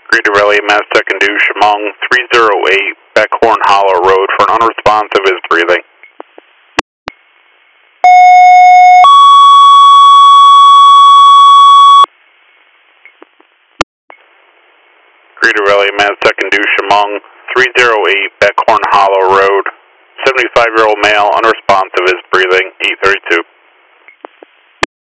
Greater Rally, Mazda and Du Chemung 308 Beckhorn Hollow Road for an unresponsive is breathing. Greater Rally, Mazda and Du Chemung 308 Beckhorn Hollow Road. 75-year-old male, unresponsive is breathing, 832.